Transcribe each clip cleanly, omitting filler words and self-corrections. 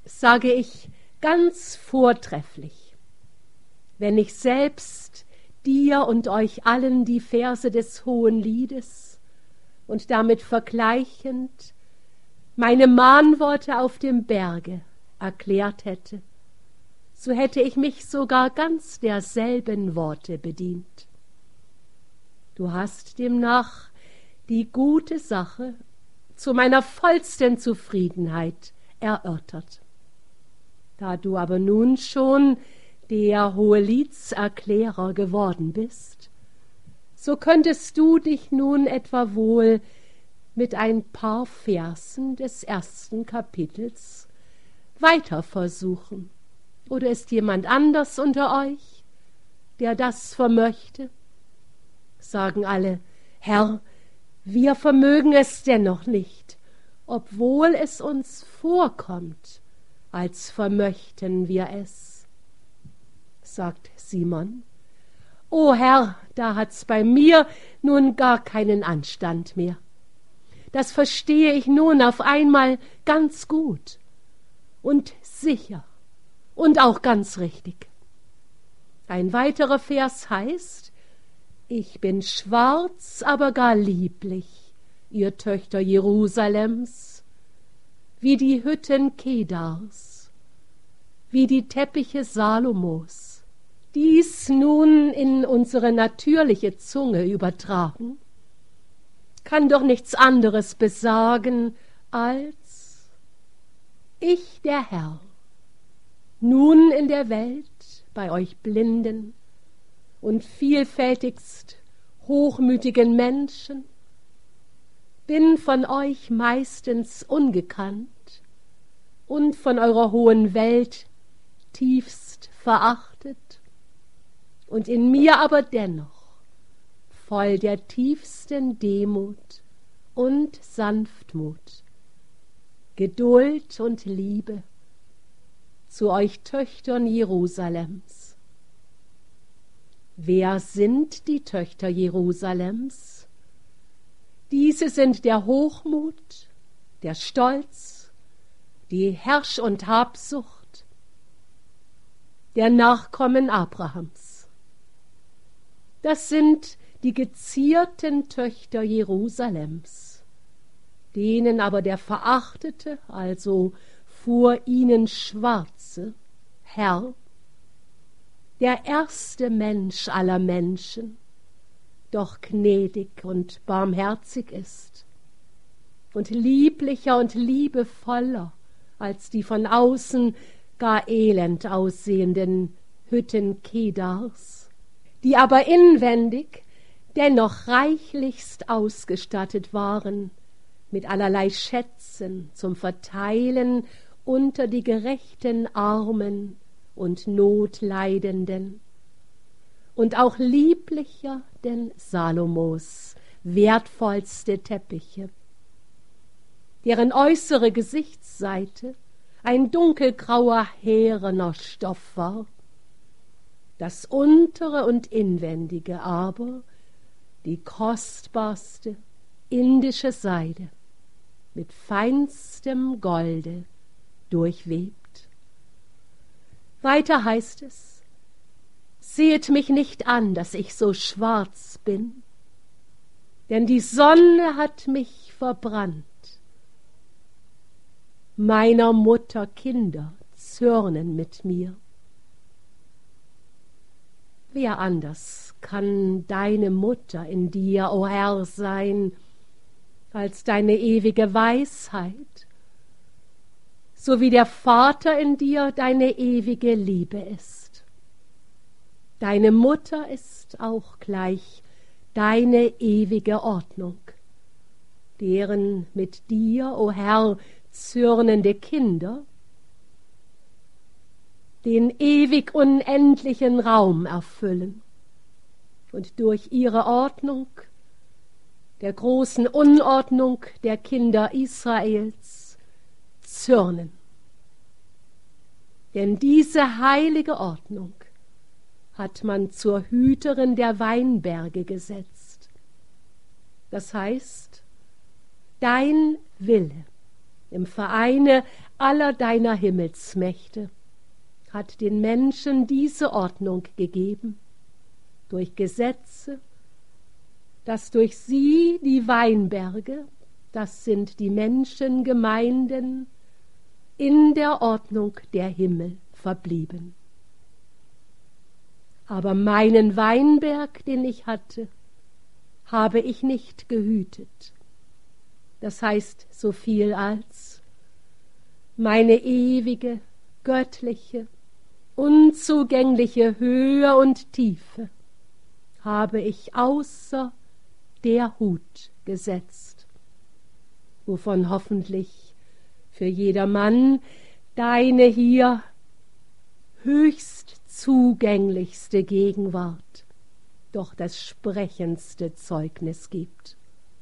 sage ich ganz vortrefflich, wenn ich selbst dir und euch allen die Verse des Hohenliedes und damit vergleichend meine Mahnworte auf dem Berge erklärt hätte, so hätte ich mich sogar ganz derselben Worte bedient. Du hast demnach die gute Sache zu meiner vollsten Zufriedenheit erörtert. Da du aber nun schon der Hoheliedserklärer geworden bist, so könntest du dich nun etwa wohl mit ein paar Versen des 1. Kapitels weiter versuchen. Oder ist jemand anders unter euch, der das vermöchte? Sagen alle: Herr, wir vermögen es dennoch nicht, obwohl es uns vorkommt, als vermöchten wir es. Sagt Simon: O Herr, da hat's bei mir nun gar keinen Anstand mehr. Das verstehe ich nun auf einmal ganz gut und sicher und auch ganz richtig. Ein weiterer Vers heißt: Ich bin schwarz, aber gar lieblich, ihr Töchter Jerusalems, wie die Hütten Kedars, wie die Teppiche Salomos. Dies nun in unsere natürliche Zunge übertragen, kann doch nichts anderes besagen als: Ich, der Herr, nun in der Welt bei euch Blinden und vielfältigst hochmütigen Menschen, bin von euch meistens ungekannt und von eurer hohen Welt tiefst verachtet, und in mir aber dennoch voll der tiefsten Demut und Sanftmut, Geduld und Liebe zu euch Töchtern Jerusalems. Wer sind die Töchter Jerusalems? Diese sind der Hochmut, der Stolz, die Herrsch- und Habsucht, der Nachkommen Abrahams. Das sind die gezierten Töchter Jerusalems, denen aber der verachtete, also vor ihnen schwarze Herr, der erste Mensch aller Menschen, doch gnädig und barmherzig ist und lieblicher und liebevoller als die von außen gar elend aussehenden Hütten Kedars, die aber inwendig dennoch reichlichst ausgestattet waren mit allerlei Schätzen zum Verteilen unter die gerechten Armen und Notleidenden, und auch lieblicher denn Salomos wertvollste Teppiche, deren äußere Gesichtsseite ein dunkelgrauer härener Stoff war, das untere und inwendige aber die kostbarste indische Seide mit feinstem Golde durchwebt. Weiter heißt es: Sehet mich nicht an, dass ich so schwarz bin, denn die Sonne hat mich verbrannt. Meiner Mutter Kinder zürnen mit mir. Wer anders kann deine Mutter in dir, o Herr, sein, als deine ewige Weisheit, so wie der Vater in dir deine ewige Liebe ist. Deine Mutter ist auch gleich deine ewige Ordnung, deren mit dir, o Herr, zürnende Kinder den ewig unendlichen Raum erfüllen und durch ihre Ordnung, der großen Unordnung der Kinder Israels, zürnen. Denn diese heilige Ordnung hat man zur Hüterin der Weinberge gesetzt. Das heißt, dein Wille im Vereine aller deiner Himmelsmächte, hat den Menschen diese Ordnung gegeben, durch Gesetze, dass durch sie die Weinberge, das sind die Menschengemeinden, in der Ordnung der Himmel verblieben. Aber meinen Weinberg, den ich hatte, habe ich nicht gehütet. Das heißt so viel als meine ewige, göttliche, unzugängliche Höhe und Tiefe habe ich außer der Hut gesetzt, wovon hoffentlich für jedermann deine hier höchst zugänglichste Gegenwart doch das sprechendste Zeugnis gibt.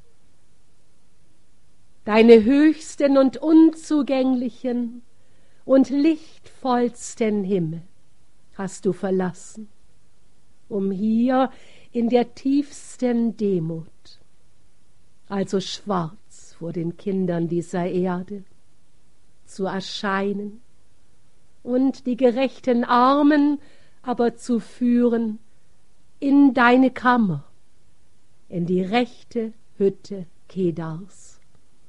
Deine höchsten und unzugänglichen und lichtvollsten Himmel hast du verlassen, um hier in der tiefsten Demut, also schwarz vor den Kindern dieser Erde, zu erscheinen und die gerechten Armen aber zu führen in deine Kammer, in die rechte Hütte Kedars.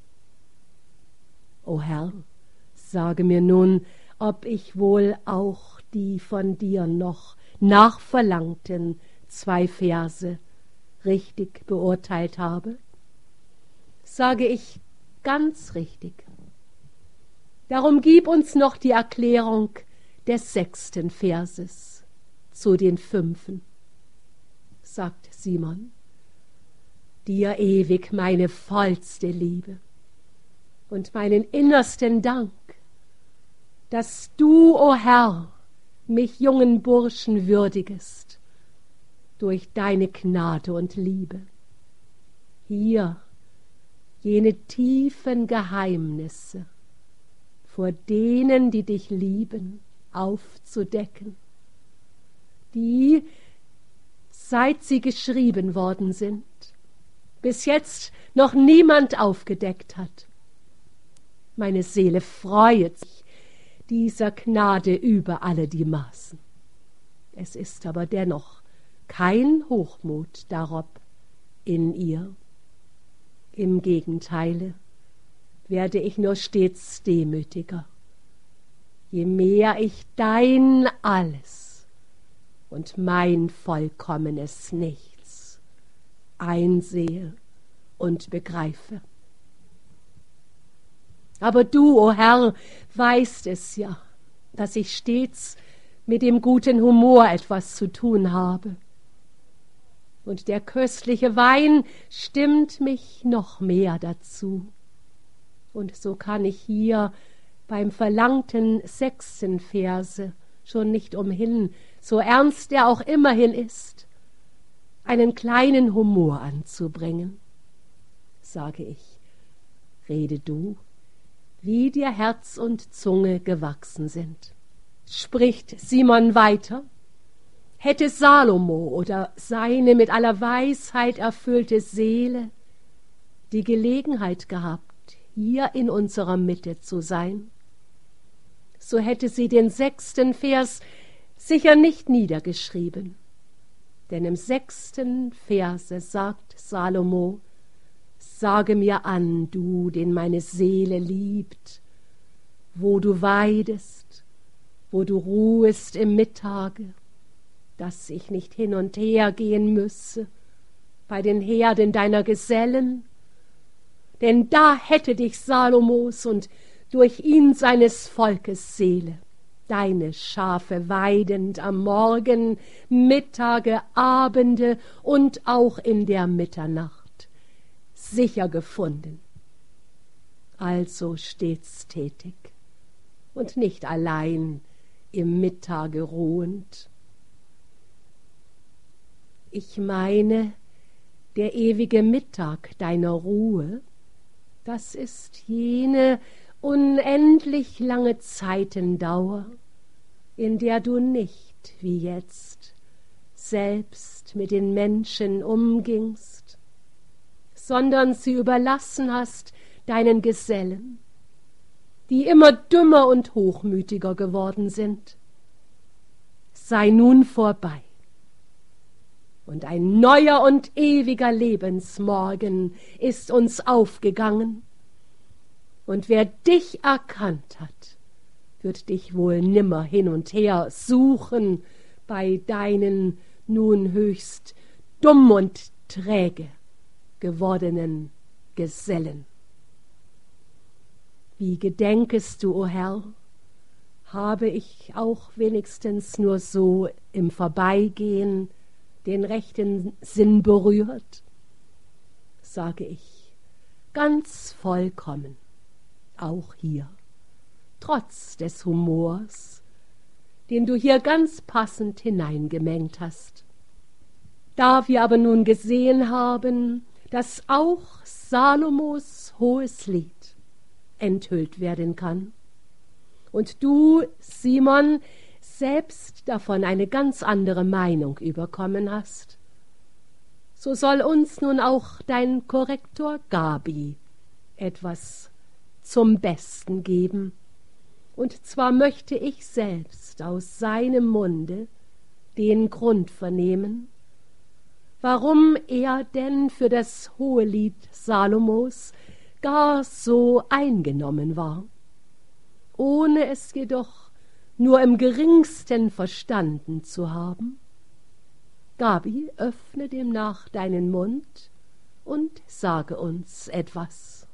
O Herr, sage mir nun, ob ich wohl auch die von dir noch nachverlangten 2 Verse richtig beurteilt habe? Sage ich ganz richtig. Darum gib uns noch die Erklärung des 6. Verses zu den 5. Sagt Simon, dir ewig meine vollste Liebe und meinen innersten Dank, dass du, o Herr, mich jungen Burschen würdigest durch deine Gnade und Liebe. Hier jene tiefen Geheimnisse vor denen, die dich lieben, aufzudecken, die, seit sie geschrieben worden sind, bis jetzt noch niemand aufgedeckt hat. Meine Seele freut sich dieser Gnade über alle die Maßen. Es ist aber dennoch kein Hochmut darob in ihr. Im Gegenteile werde ich nur stets demütiger, je mehr ich dein Alles und mein vollkommenes Nichts einsehe und begreife. Aber du, o Herr, weißt es ja, dass ich stets mit dem guten Humor etwas zu tun habe. Und der köstliche Wein stimmt mich noch mehr dazu. Und so kann ich hier beim verlangten 6. Verse schon nicht umhin, so ernst er auch immerhin ist, einen kleinen Humor anzubringen. Sage ich, rede du, wie dir Herz und Zunge gewachsen sind. Spricht Simon weiter, hätte Salomo oder seine mit aller Weisheit erfüllte Seele die Gelegenheit gehabt, hier in unserer Mitte zu sein, so hätte sie den 6. Vers sicher nicht niedergeschrieben. Denn im 6. Verse sagt Salomo, sage mir an, du, den meine Seele liebt, wo du weidest, wo du ruhest im Mittage, dass ich nicht hin und her gehen müsse bei den Herden deiner Gesellen, denn da hätte dich Salomos und durch ihn seines Volkes Seele, deine Schafe weidend am Morgen, Mittage, Abende und auch in der Mitternacht, sicher gefunden. Also stets tätig und nicht allein im Mittage ruhend. Ich meine, der ewige Mittag deiner Ruhe, das ist jene unendlich lange Zeitendauer, in der du nicht, wie jetzt, selbst mit den Menschen umgingst, sondern sie überlassen hast deinen Gesellen, die immer dümmer und hochmütiger geworden sind, sei nun vorbei. Und ein neuer und ewiger Lebensmorgen ist uns aufgegangen. Und wer dich erkannt hat, wird dich wohl nimmer hin und her suchen bei deinen nun höchst dumm und träge gewordenen Gesellen. Wie gedenkest du, o Herr, habe ich auch wenigstens nur so im Vorbeigehen den rechten Sinn berührt? Sage ich, ganz vollkommen, auch hier, trotz des Humors, den du hier ganz passend hineingemengt hast. Da wir aber nun gesehen haben, dass auch Salomos hohes Lied enthüllt werden kann, und du, Simon, selbst davon eine ganz andere Meinung überkommen hast, so soll uns nun auch dein Korrektor Gabi etwas zum Besten geben, und zwar möchte ich selbst aus seinem Munde den Grund vernehmen, warum er denn für das Hohelied Salomos gar so eingenommen war, ohne es jedoch nur im geringsten verstanden zu haben. Gabi, öffne demnach deinen Mund und sage uns etwas.